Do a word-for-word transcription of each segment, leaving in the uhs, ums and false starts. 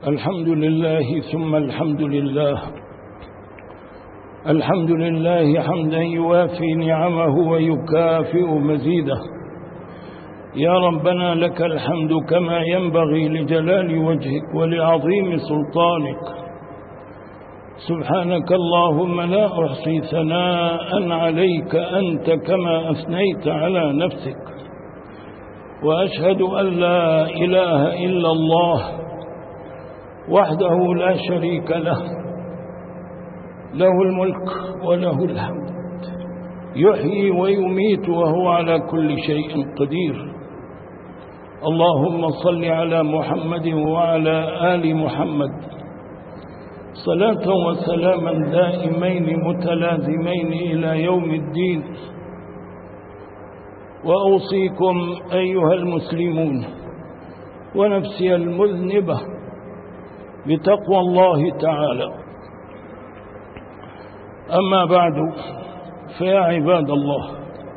الحمد لله ثم الحمد لله. الحمد لله حمدا يوافي نعمه ويكافئ مزيده. يا ربنا لك الحمد كما ينبغي لجلال وجهك ولعظيم سلطانك. سبحانك اللهم لا أحصي ثناء عليك أنت كما أثنيت على نفسك، وأشهد أن لا إله إلا الله وحده لا شريك له، له الملك وله الحمد، يحيي ويميت وهو على كل شيء قدير. اللهم صل على محمد وعلى آل محمد صلاة وسلاما دائمين متلازمين إلى يوم الدين. وأوصيكم أيها المسلمون ونفسي المذنبة بتقوى الله تعالى. أما بعد، فيا عباد الله،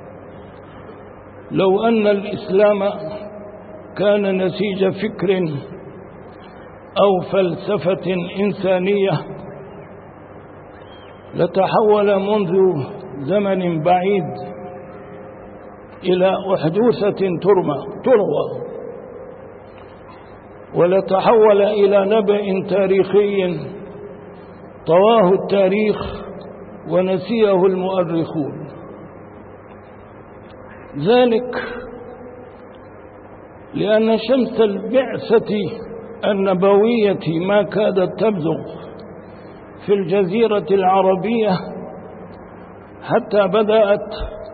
لو أن الإسلام كان نسيج فكر أو فلسفة إنسانية لتحول منذ زمن بعيد إلى أحدوثة ترمى تروى، ولتحول إلى نبأ تاريخي طواه التاريخ ونسيه المؤرخون. ذلك لأن شمس البعثة النبوية ما كادت تبزغ في الجزيرة العربية حتى بدأت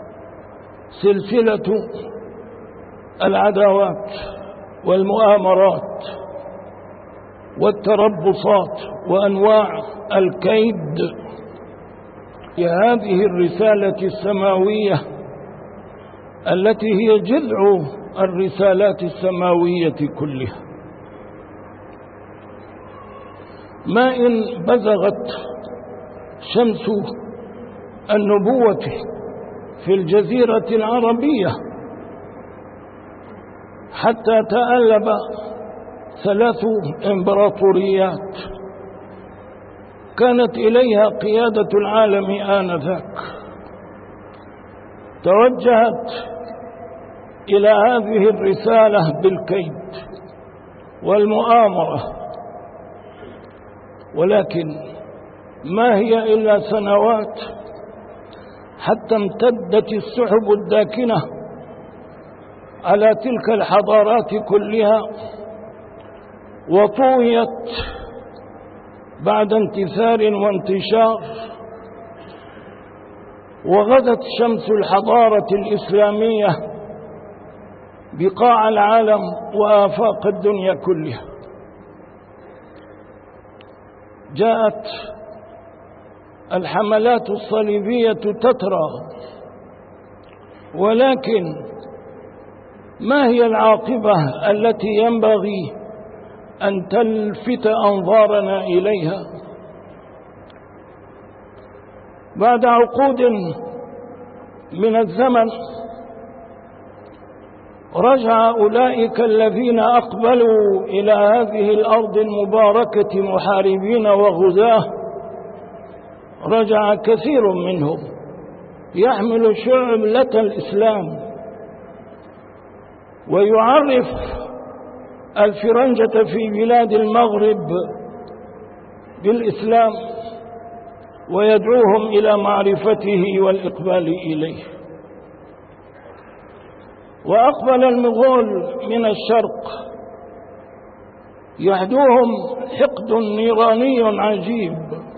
سلسلة العداوات والمؤامرات والتربصات وأنواع الكيد لهذه الرسالة السماوية التي هي جذع الرسالات السماوية كلها. ما إن بزغت شمس النبوة في الجزيرة العربية حتى تألب ثلاث إمبراطوريات كانت إليها قيادة العالم آنذاك، توجهت إلى هذه الرسالة بالكيد والمؤامرة، ولكن ما هي إلا سنوات حتى امتدت السحب الداكنة على تلك الحضارات كلها، وطويت بعد انتثار وانتشار، وغدت شمس الحضارة الإسلامية بقاع العالم وآفاق الدنيا كلها. جاءت الحملات الصليبية تترى، ولكن ما هي العاقبة التي ينبغي أن تلفت أنظارنا إليها؟ بعد عقود من الزمن رجع أولئك الذين أقبلوا إلى هذه الأرض المباركة محاربين وغزاة، رجع كثير منهم يحمل شعلة الإسلام ويعرف الفرنجة في بلاد المغرب بالإسلام ويدعوهم إلى معرفته والإقبال إليه. وأقبل المغول من الشرق يحدوهم حقد نيراني عجيب،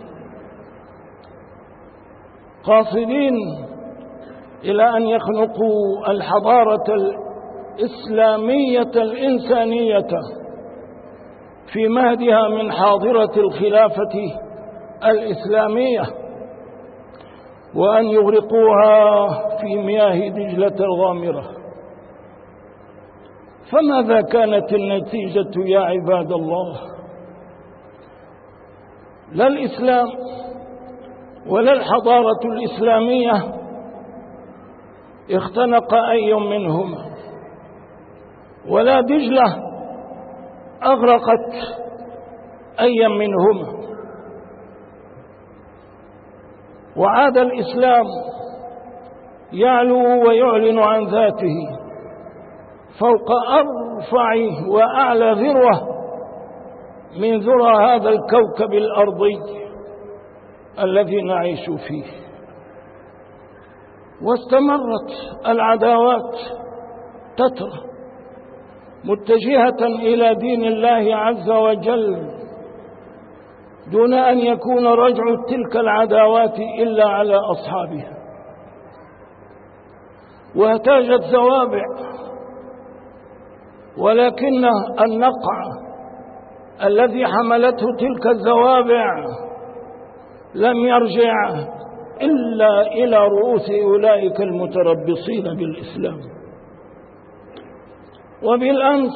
قاصدين إلى أن يخنقوا الحضارة الإسلامية الإنسانية في مهدها من حاضرة الخلافة الإسلامية، وأن يغرقوها في مياه دجلة الغامرة. فماذا كانت النتيجة يا عباد الله؟ لا الإسلام ولا الحضارة الإسلامية اختنق أي منهما، ولا دجلة أغرقت أيا منهما. وعاد الإسلام يعلو ويعلن عن ذاته فوق أرفع وأعلى ذروة من ذرى هذا الكوكب الأرضي الذي نعيش فيه. واستمرت العداوات تترى متجهة إلى دين الله عز وجل دون أن يكون رجع تلك العداوات إلا على أصحابها. واهتاجت زوابع، ولكن النقع الذي حملته تلك الزوابع لم يرجع إلا إلى رؤوس أولئك المتربصين بالإسلام. وبالأمس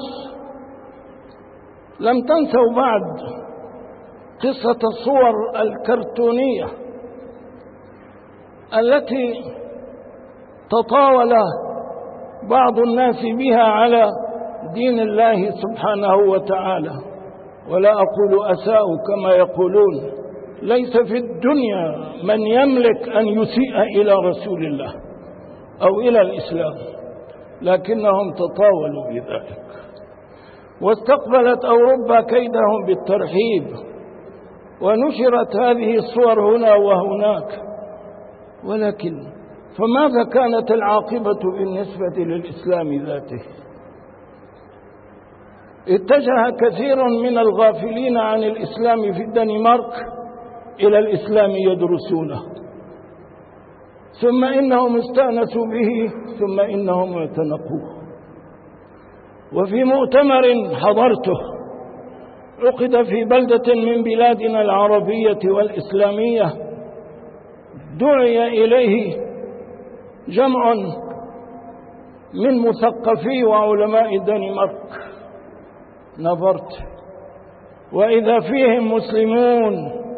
لم تنسوا بعد قصة الصور الكرتونية التي تطاول بعض الناس بها على دين الله سبحانه وتعالى. ولا أقول أساءوا كما يقولون، ليس في الدنيا من يملك أن يسيء إلى رسول الله أو إلى الإسلام، لكنهم تطاولوا بذلك. واستقبلت أوروبا كيدهم بالترحيب، ونشرت هذه الصور هنا وهناك. ولكن فماذا كانت العاقبة بالنسبة للإسلام ذاته؟ اتجه كثير من الغافلين عن الإسلام في الدنمارك إلى الإسلام يدرسونه، ثم إنهم استأنسوا به، ثم إنهم اعتنقوه. وفي مؤتمر حضرته عقد في بلدة من بلادنا العربية والإسلامية، دعي إليه جمع من مثقفي وعلماء الدنمارك. نظرت وإذا فيهم مسلمون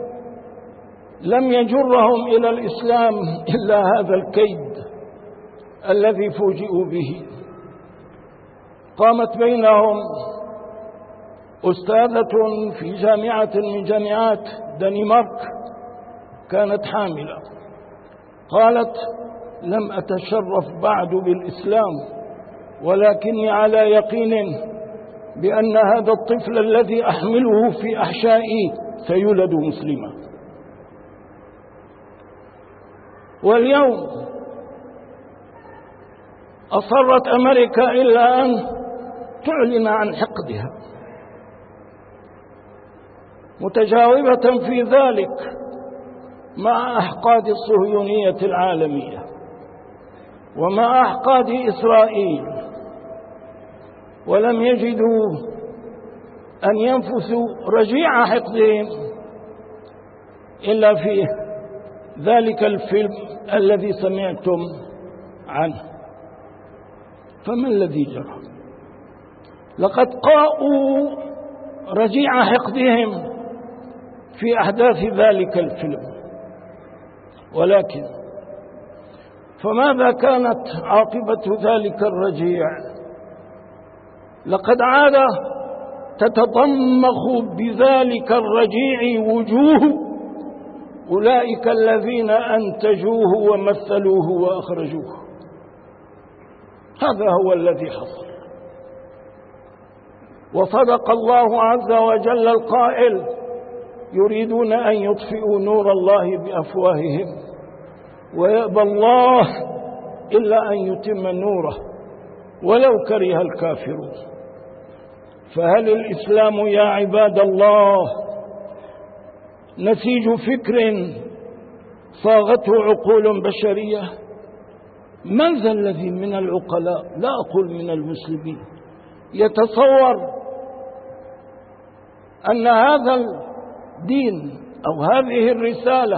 لم يجرهم إلى الإسلام إلا هذا الكيد الذي فوجئوا به. قامت بينهم أستاذة في جامعة من جامعات دنمارك، كانت حاملة، قالت: لم أتشرف بعد بالإسلام، ولكني على يقين بأن هذا الطفل الذي أحمله في أحشائي سيولد مسلما. واليوم أصرت أمريكا إلا أن تعلن عن حقدها، متجاوبة في ذلك مع أحقاد الصهيونية العالمية ومع أحقاد إسرائيل، ولم يجدوا أن ينفثوا رجيع حقدهم إلا في ذلك الفيلم الذي سمعتم عنه. فما الذي جرى؟ لقد قاءوا رجيع حقدهم في أحداث ذلك الفيلم، ولكن فماذا كانت عاقبة ذلك الرجيع؟ لقد عاد تتضمخ بذلك الرجيع وجوه أولئك الذين أنتجوه ومثلوه وأخرجوه. هذا هو الذي حصل. وصدق الله عز وجل القائل: يريدون أن يطفئوا نور الله بأفواههم ويأبى الله إلا أن يتم نوره ولو كره الكافرون. فهل الإسلام يا عباد الله نسيج فكر صاغته عقول بشرية؟ من ذا الذي من العقلاء، لا أقول من المسلمين، يتصور أن هذا الدين أو هذه الرسالة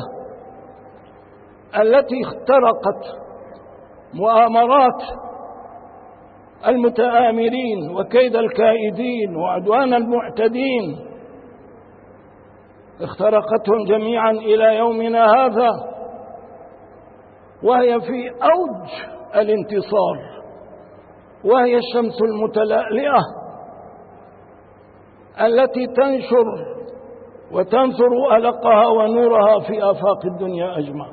التي اخترقت مؤامرات المتآمرين وكيد الكائدين وعدوان المعتدين اخترقتهم جميعا إلى يومنا هذا، وهي في أوج الانتصار، وهي الشمس المتلألئة التي تنشر وتنثر ألقها ونورها في آفاق الدنيا أجمع.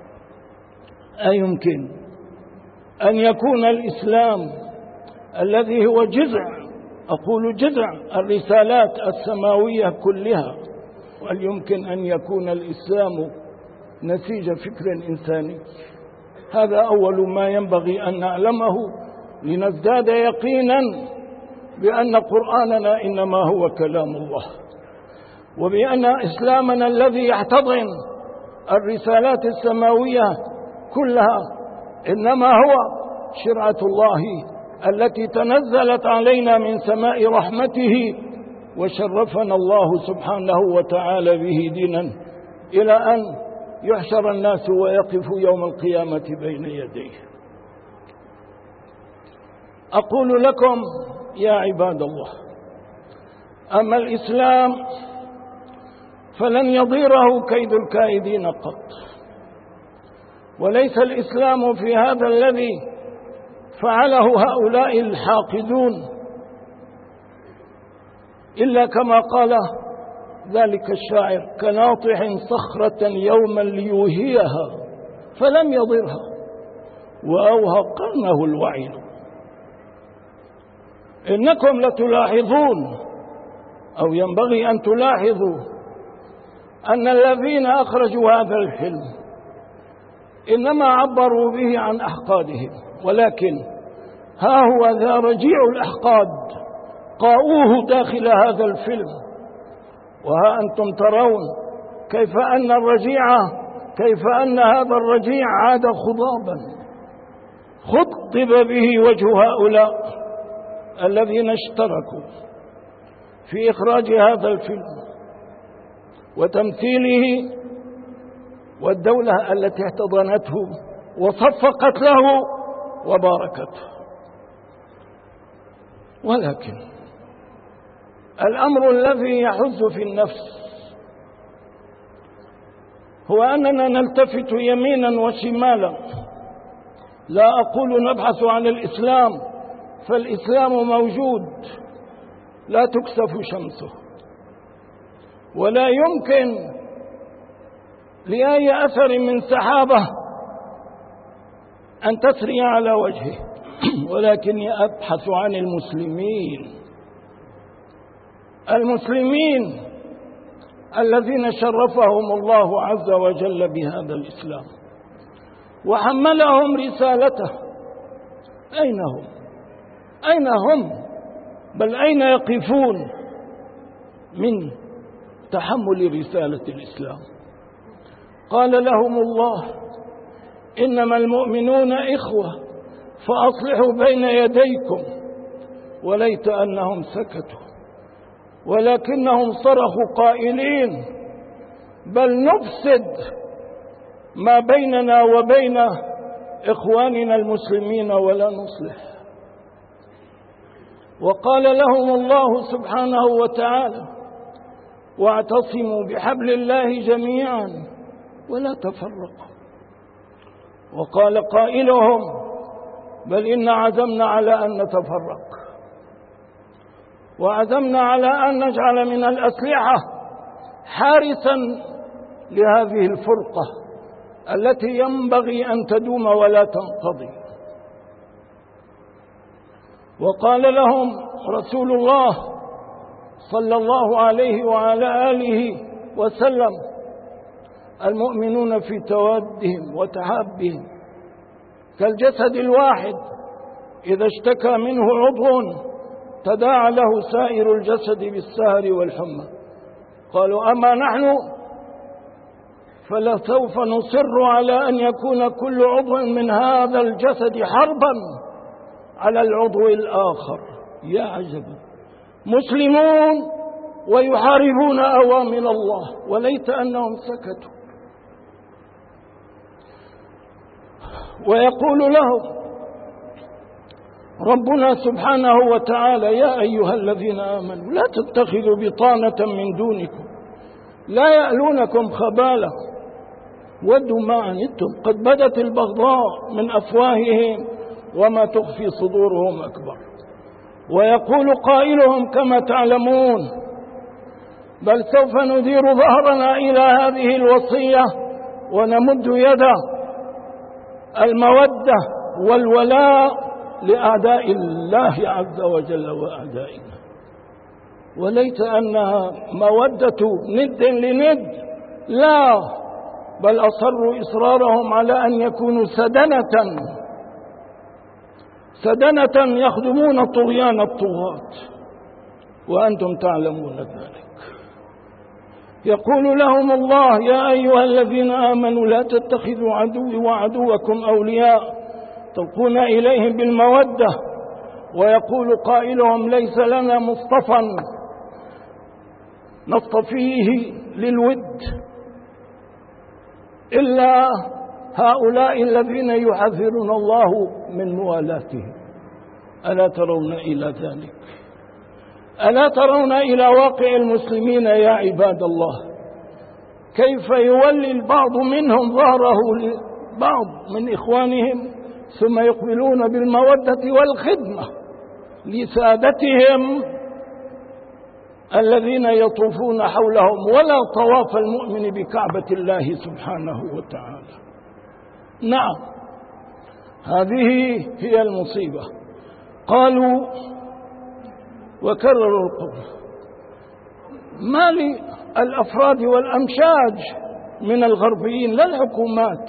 أيمكن أن يكون الإسلام الذي هو جذع، أقول جذع الرسالات السماوية كلها، وهل يمكن أن يكون الإسلام نسيج فكر إنساني؟ هذا أول ما ينبغي أن نعلمه لنزداد يقينا بأن قرآننا إنما هو كلام الله، وبأن إسلامنا الذي يحتضن الرسالات السماوية كلها إنما هو شرعة الله التي تنزلت علينا من سماء رحمته، وشرفنا الله سبحانه وتعالى به دينا إلى أن يحشر الناس ويقفوا يوم القيامة بين يديه. أقول لكم يا عباد الله، أما الإسلام فلن يضيره كيد الكائدين قط، وليس الإسلام في هذا الذي فعله هؤلاء الحاقدون إلا كما قال ذلك الشاعر: كناطح صخرة يوما ليوهيها فلم يضرها وأوهى قرنه الوعيد. إنكم لتلاحظون أو ينبغي أن تلاحظوا أن الذين أخرجوا هذا الفيلم إنما عبروا به عن أحقادهم، ولكن ها هو ذا رجيع الأحقاد قاؤوه داخل هذا الفيلم، وها أنتم ترون كيف أن الرجيع كيف أن هذا الرجيع عاد خضابا خطب به وجه هؤلاء الذين اشتركوا في إخراج هذا الفيلم وتمثيله، والدولة التي احتضنته وصفقت له وباركته. ولكن الأمر الذي يحز في النفس هو أننا نلتفت يمينا وشمالا. لا أقول نبحث عن الإسلام، فالإسلام موجود لا تكسف شمسه، ولا يمكن لأي أثر من سحابة أن تسري على وجهه، ولكني أبحث عن المسلمين المسلمين الذين شرفهم الله عز وجل بهذا الإسلام وحملهم رسالته. أين هم؟ أين هم؟ بل أين يقفون من تحمل رسالة الإسلام؟ قال لهم الله: إنما المؤمنون إخوة فأصلحوا بين يديكم. وليت أنهم سكتوا، ولكنهم صرخوا قائلين: بل نفسد ما بيننا وبين إخواننا المسلمين ولا نصلح. وقال لهم الله سبحانه وتعالى: واعتصموا بحبل الله جميعا ولا تفرقوا. وقال قائلهم: بل إن عزمنا على أن نتفرق، وعزمنا على أن نجعل من الأسلحة حارسا لهذه الفرقة التي ينبغي أن تدوم ولا تنقضي. وقال لهم رسول الله صلى الله عليه وعلى آله وسلم: المؤمنون في تودهم وتحابهم كالجسد الواحد، إذا اشتكى منه عضو تداعى له سائر الجسد بالسهر والحمى. قالوا: أما نحن فلسوف نصر على أن يكون كل عضو من هذا الجسد حربا على العضو الآخر. يا عجبا، مسلمون ويحاربون أوامر الله، وليت أنهم سكتوا. ويقول لهم ربنا سبحانه وتعالى: يا أيها الذين آمنوا لا تتخذوا بطانة من دونكم لا يألونكم خبالا ودوا ما عنتم قد بدت البغضاء من أفواههم وما تخفي صدورهم أكبر. ويقول قائلهم كما تعلمون: بل سوف ندير ظهرنا إلى هذه الوصية ونمد يد المودة والولاء لأعداء الله عز وجل وأعدائنا، وليس أنها مودة ند لند، لا، بل أصروا إصرارهم على أن يكونوا سدنة سدنة يخدمون طغيان الطغاة، وأنتم تعلمون ذلك. يقول لهم الله: يا أيها الذين آمنوا لا تتخذوا عدوي وعدوكم أولياء تلقون إليهم بالمودة. ويقول قائلهم: ليس لنا مصطفى نصطفيه للود إلا هؤلاء الذين يحذرون الله من موالاتهم. ألا ترون إلى ذلك؟ ألا ترون إلى واقع المسلمين يا عباد الله؟ كيف يولي البعض منهم ظهره لبعض من إخوانهم ثم يقبلون بالمودة والخدمة لسادتهم الذين يطوفون حولهم، ولا طواف المؤمن بكعبة الله سبحانه وتعالى. نعم، هذه هي المصيبة. قالوا وكرروا القول: ما للأفراد والأمشاج من الغربيين لا الحكومات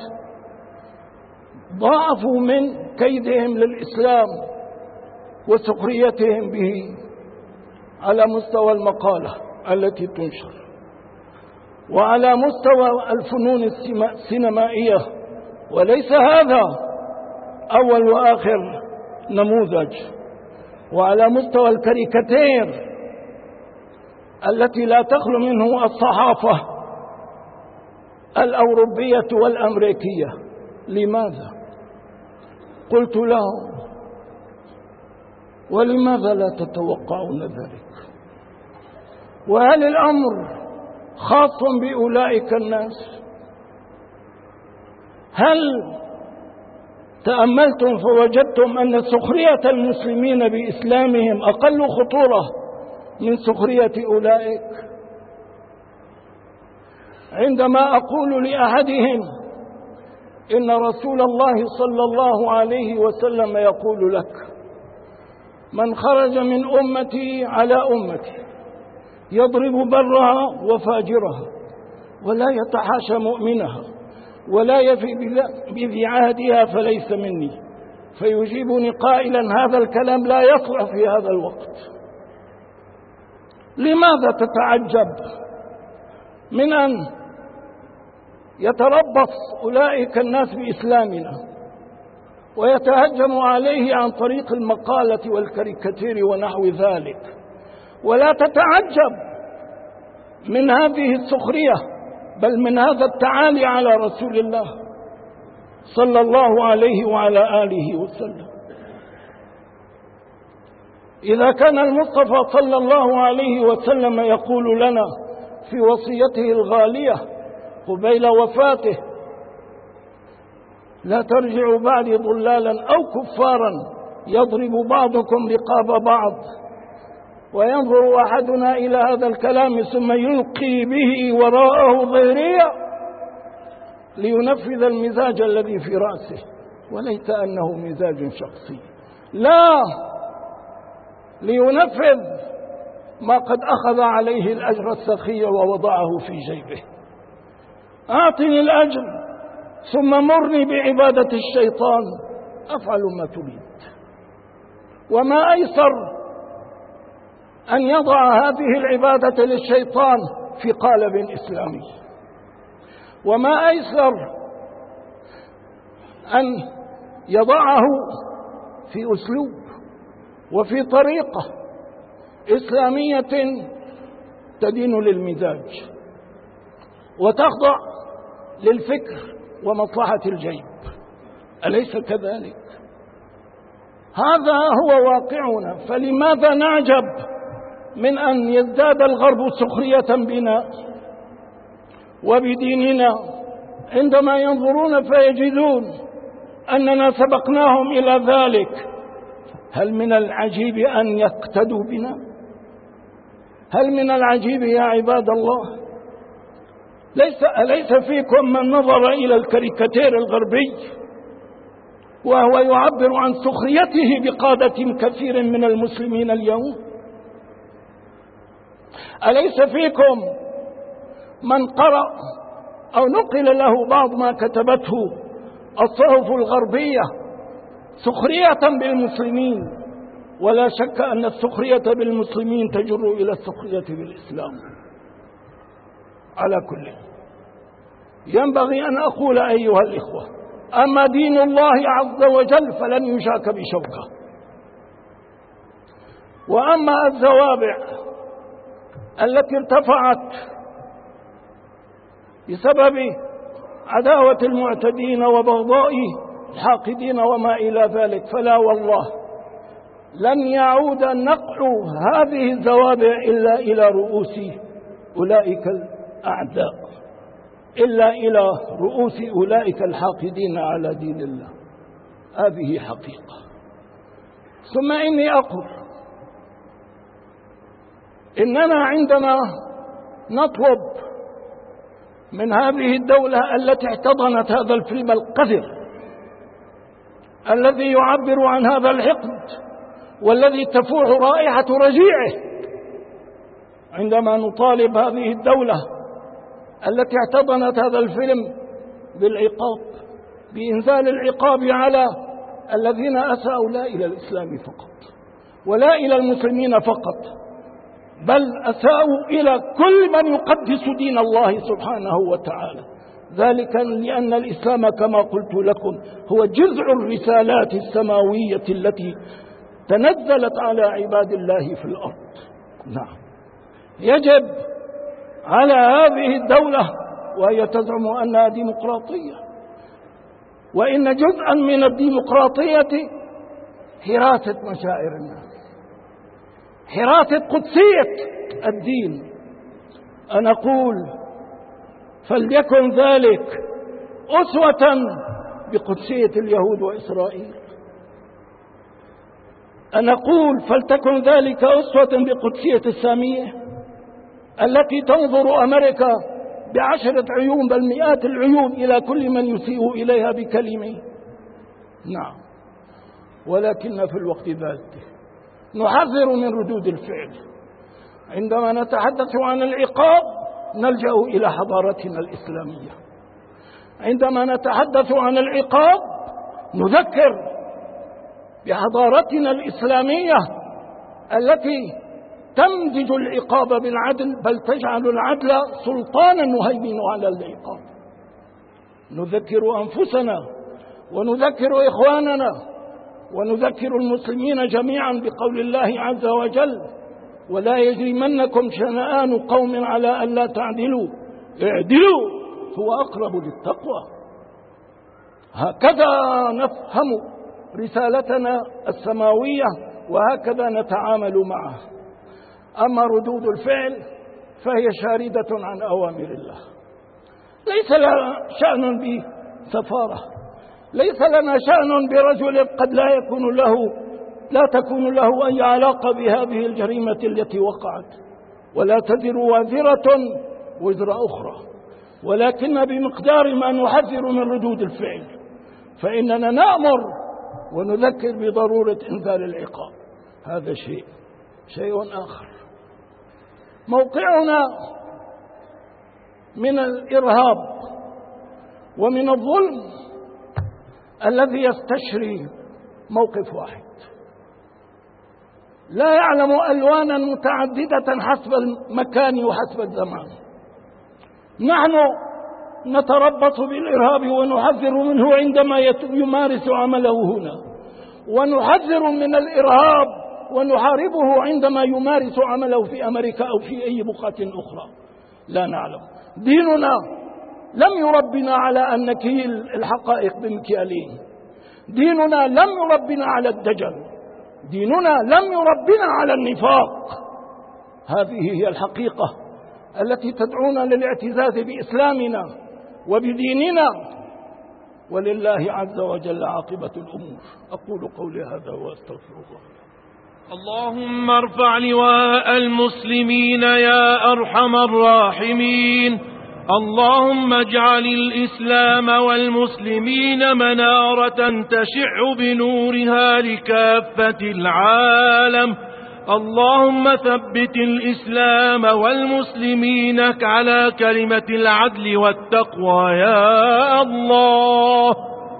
ضاعفوا من كيدهم للإسلام وسخريتهم به على مستوى المقالة التي تنشر، وعلى مستوى الفنون السينمائية، وليس هذا أول وآخر نموذج، وعلى مستوى الكاريكاتير التي لا تخلو منه الصحافة الأوروبية والأمريكية. لماذا؟ قلت لهم: ولماذا لا تتوقعون ذلك؟ وهل الأمر خاص بأولئك الناس؟ هل تأملتم فوجدتم أن سخرية المسلمين بإسلامهم أقل خطورة من سخرية أولئك؟ عندما أقول لأحدهم إن رسول الله صلى الله عليه وسلم يقول لك: من خرج من أمتي على أمتي يضرب برها وفاجرها ولا يتحاشى مؤمنها ولا يفي بذي عهدها فليس مني، فيجيبني قائلا: هذا الكلام لا يصلح في هذا الوقت. لماذا تتعجب من أن يتربص أولئك الناس بإسلامنا ويتهجم عليه عن طريق المقالة والكاريكاتير ونحو ذلك، ولا تتعجب من هذه السخرية بل من هذا التعالي على رسول الله صلى الله عليه وعلى آله وسلم؟ إذا كان المصطفى صلى الله عليه وسلم يقول لنا في وصيته الغالية قبيل وفاته: لا ترجعوا بعدي ضلالا أو كفارا يضرب بعضكم رقاب بعض، وينظر أحدنا إلى هذا الكلام ثم يلقي به وراءه ظهريا لينفذ المزاج الذي في رأسه، وليس أنه مزاج شخصي، لا، لينفذ ما قد أخذ عليه الأجر السخي ووضعه في جيبه. أعطني الأجر ثم مرني بعبادة الشيطان أفعل ما تريد. وما أيسر أن يضع هذه العبادة للشيطان في قالب إسلامي، وما أيسر أن يضعه في أسلوب وفي طريقة إسلامية تدين للمزاج وتخضع للفكر ومصلحة الجيب، أليس كذلك؟ هذا هو واقعنا. فلماذا نعجب من أن يزداد الغرب سخرية بنا وبديننا عندما ينظرون فيجدون أننا سبقناهم إلى ذلك؟ هل من العجيب أن يقتدوا بنا؟ هل من العجيب يا عباد الله ليس أليس فيكم من نظر إلى الكاريكاتير الغربي وهو يعبر عن سخريته بقادة كثير من المسلمين اليوم؟ أليس فيكم من قرأ أو نقل له بعض ما كتبته الصحف الغربية سخرية بالمسلمين؟ ولا شك أن السخرية بالمسلمين تجر إلى السخرية بالإسلام. على كل ينبغي أن أقول أيها الإخوة، أما دين الله عز وجل فلن يشاك بشوكة، وأما الزوابع التي ارتفعت بسبب عداوة المعتدين وبغضاء الحاقدين وما إلى ذلك فلا والله لن يعود نقع هذه الزوابع إلا إلى رؤوس أولئك الأعداء، إلا إلى رؤوس أولئك الحاقدين على دين الله. هذه حقيقة. ثم إني أقول إننا عندما نطلب من هذه الدولة التي احتضنت هذا الفيلم القذر الذي يعبر عن هذا الحقد والذي تفوح رائحة رجيعه، عندما نطالب هذه الدولة التي احتضنت هذا الفيلم بالعقاب، بإنزال العقاب على الذين أساءوا لا إلى الإسلام فقط ولا إلى المسلمين فقط، بل أساءوا إلى كل من يقدس دين الله سبحانه وتعالى، ذلك لأن الإسلام كما قلت لكم هو جذع الرسالات السماوية التي تنزلت على عباد الله في الأرض. نعم، يجب على هذه الدولة وهي تزعم أنها ديمقراطية، وإن جزءا من الديمقراطية حراسة مشاعر الناس، حراسة قدسية الدين. أنا أقول فليكن ذلك أسوة بقدسية اليهود وإسرائيل، أنا أقول فلتكن ذلك أسوة بقدسية السامية التي تنظر أمريكا بعشرة عيون بل مئات العيون إلى كل من يسيء إليها بكلمة. نعم، ولكن في الوقت ذاته نحذر من ردود الفعل. عندما نتحدث عن العقاب نلجأ إلى حضارتنا الإسلامية، عندما نتحدث عن العقاب نذكر بحضارتنا الإسلامية التي تمزج العقاب بالعدل، بل تجعل العدل سلطانا يهيمن على العقاب. نذكر أنفسنا ونذكر إخواننا ونذكر المسلمين جميعا بقول الله عز وجل: ولا يجرمنكم شنآن قوم على ألا تعدلوا اعدلوا هو أقرب للتقوى. هكذا نفهم رسالتنا السماوية وهكذا نتعامل معه. أما ردود الفعل فهي شاردة عن أوامر الله، ليس لنا شأن بسفارة، ليس لنا شأن برجل قد لا يكون له لا تكون له أي علاقة بهذه الجريمة التي وقعت، ولا تزر وازرة وزر أخرى، ولكن بمقدار ما نحذر من ردود الفعل فإننا نأمر ونذكر بضرورة إنزال العقاب. هذا شيء شيء آخر. موقعنا من الإرهاب ومن الظلم الذي يستشري موقف واحد لا يعلم ألوانا متعددة حسب المكان وحسب الزمان. نحن نتربص بالإرهاب ونحذر منه عندما يمارس عمله هنا، ونحذر من الإرهاب ونحاربه عندما يمارس عمله في أمريكا أو في أي بقعة أخرى. لا نعلم. ديننا لم يربنا على أن نكيل الحقائق بمكيالين، ديننا لم يربنا على الدجل، ديننا لم يربنا على النفاق. هذه هي الحقيقة التي تدعونا للاعتزاز بإسلامنا وبديننا، ولله عز وجل عاقبة الأمور. أقول قولي هذا وأستغفر الله. اللهم ارفع لواء المسلمين يا أرحم الراحمين. اللهم اجعل الإسلام والمسلمين منارة تشع بنورها لكافة العالم. اللهم ثبت الإسلام والمسلمين على كلمة العدل والتقوى يا الله.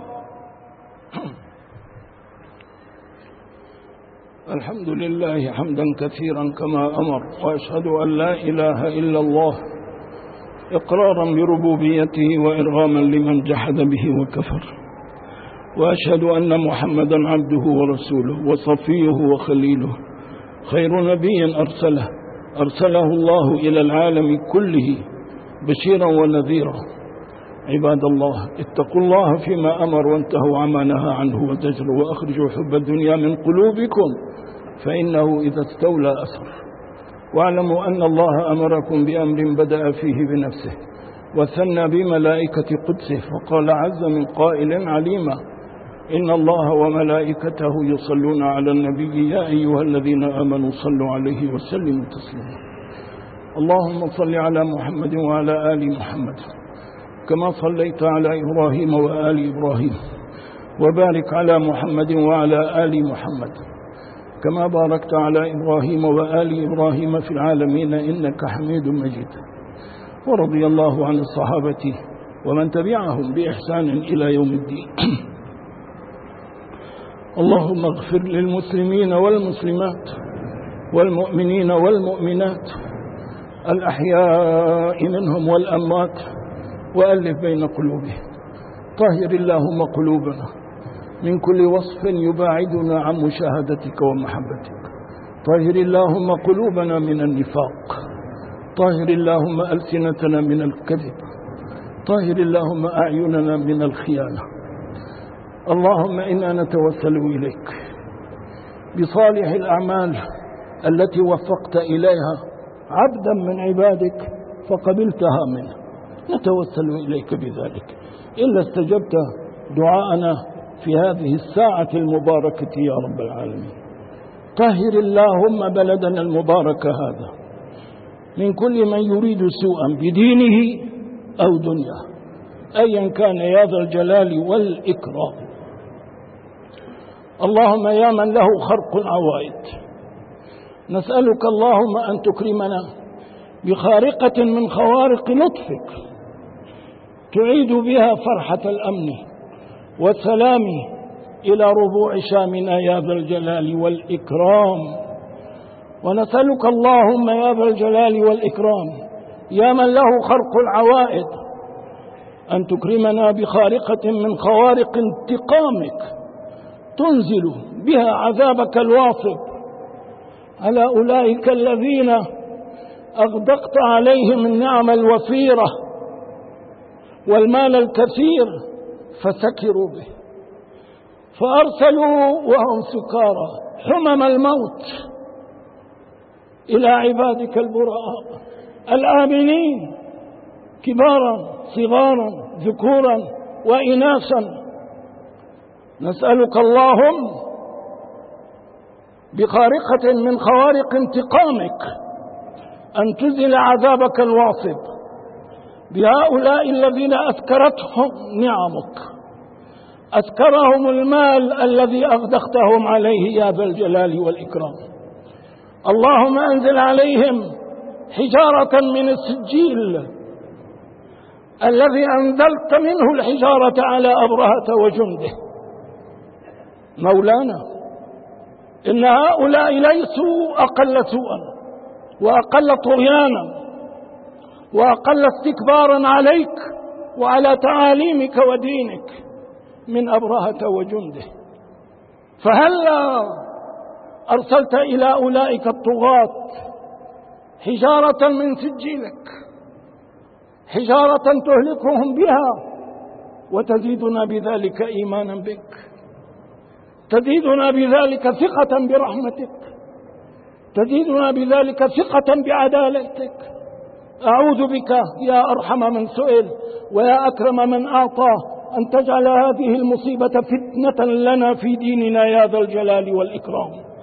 الحمد لله حمدا كثيرا كما أمر، وأشهد أن لا إله إلا الله إقرارا بربوبيته وإرغاما لمن جحد به وكفر، وأشهد أن محمدا عبده ورسوله وصفيه وخليله، خير نبي أرسله أرسله الله إلى العالم كله بشيرا ونذيرا. عباد الله، اتقوا الله فيما أمر وانتهوا عما نهى عنه وزجروا، وأخرجوا حب الدنيا من قلوبكم فإنه إذا استولى أسر. واعلموا أن الله أمركم بأمر بدأ فيه بنفسه وثنى بملائكة قدسه، فقال عز من قائل عليما: إن الله وملائكته يصلون على النبي يا أيها الذين آمنوا صلوا عليه وسلموا تسليما. اللهم صل على محمد وعلى آل محمد كما صليت على إبراهيم وآل إبراهيم، وبارك على محمد وعلى آل محمد كما باركت على إبراهيم وآل إبراهيم في العالمين إنك حميد مجيد. ورضي الله عن الصحابة ومن تبعهم بإحسان إلى يوم الدين. اللهم اغفر للمسلمين والمسلمات والمؤمنين والمؤمنات الأحياء منهم والأموات، وألف بين قلوبهم. طهر اللهم قلوبنا من كل وصف يباعدنا عن مشاهدتك ومحبتك. طهر اللهم قلوبنا من النفاق. طهر اللهم ألسنتنا من الكذب. طهر اللهم أعيننا من الخيانة. اللهم إنا نتوسل إليك بصالح الأعمال التي وفقت إليها عبدا من عبادك فقبلتها منه، نتوسل إليك بذلك. إلا استجبت دعاءنا في هذه الساعة المباركة يا رب العالمين. طهر اللهم بلدنا المبارك هذا من كل من يريد سوءا بدينه أو دنياه أيا كان يا ذا الجلال والإكرام. اللهم يا من له خرق العوائد، نسألك اللهم أن تكرمنا بخارقة من خوارق لطفك تعيد بها فرحة الأمن والسلام إلى ربوع شامنا يا ذا الجلال والإكرام. ونسألك اللهم يا ذا الجلال والإكرام يا من له خرق العوائد أن تكرمنا بخارقة من خوارق انتقامك تنزل بها عذابك الواصب على أولئك الذين أغدقت عليهم النعم الوفيرة والمال الكثير فسكروا به، فأرسلوا وهم سكارى حمم الموت إلى عبادك البراء الآمنين كبارا صغارا ذكورا وإناثا. نسألك اللهم بخارقة من خوارق انتقامك أن تزل عذابك الواصب بهؤلاء الذين أسكرتهم نعمك، أسكرهم المال الذي أغدقتهم عليه يا ذا الجلال والإكرام. اللهم أنزل عليهم حجارة من السجيل الذي أنزلت منه الحجارة على أبرهة وجنده. مولانا، إن هؤلاء ليسوا أقل سوءا وأقل طغيانا وأقل استكبارا عليك وعلى تعاليمك ودينك من أبرهة وجنده. فهلا أرسلت إلى أولئك الطغاة حجارة من سجيلك، حجارة تهلكهم بها وتزيدنا بذلك إيمانا بك، تزيدنا بذلك ثقة برحمتك، تزيدنا بذلك ثقة بعدالتك. أعوذ بك يا أرحم من سئل ويا أكرم من أعطى أن تجعل هذه المصيبة فتنة لنا في ديننا يا ذا الجلال والإكرام.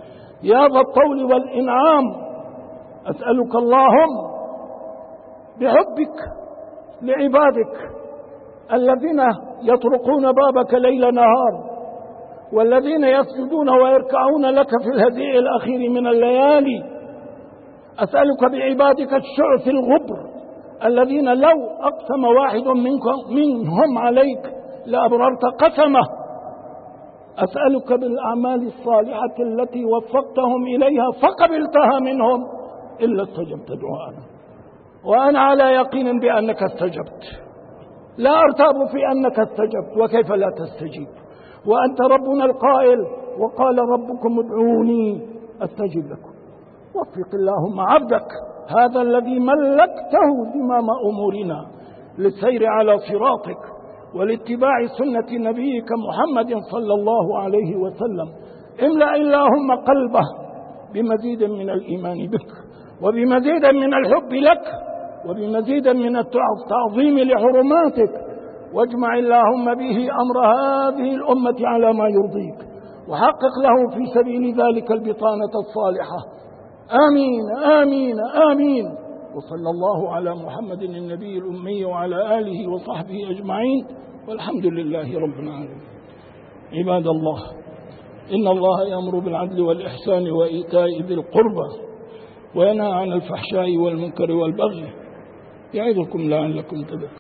يا ذا الطول والإنعام، أسألك اللهم بحبك لعبادك الذين يطرقون بابك ليل نهار، والذين يسجدون ويركعون لك في الهديء الأخير من الليالي. أسألك بعبادك الشعث الغبر الذين لو أقسم واحد منكم منهم عليك لأبررت قسمه. أسألك بالأعمال الصالحة التي وفقتهم إليها فقبلتها منهم إلا استجبت دعاءنا، وأنا على يقين بأنك استجبت، لا أرتاب في أنك استجبت، وكيف لا تستجيب وأنت ربنا القائل وقال ربكم ادعوني أستجب لكم. وفق اللهم عبدك هذا الذي ملكته زمام أمورنا للسير على صراطك ولاتباع سنة نبيك محمد صلى الله عليه وسلم. املأ اللهم قلبه بمزيد من الإيمان بك، وبمزيد من الحب لك، وبمزيد من التعظيم لحرماتك، واجمع اللهم به أمر هذه الأمة على ما يرضيك، وحقق له في سبيل ذلك البطانة الصالحة. آمين آمين آمين. وصلى الله على محمد النبي الأمي وعلى آله وصحبه أجمعين، والحمد لله رب العالمين. عباد الله، إن الله يأمر بالعدل والإحسان وإيتاء ذي القربى وينهى عن الفحشاء والمنكر والبغي، يعظكم لعلكم تذكرون.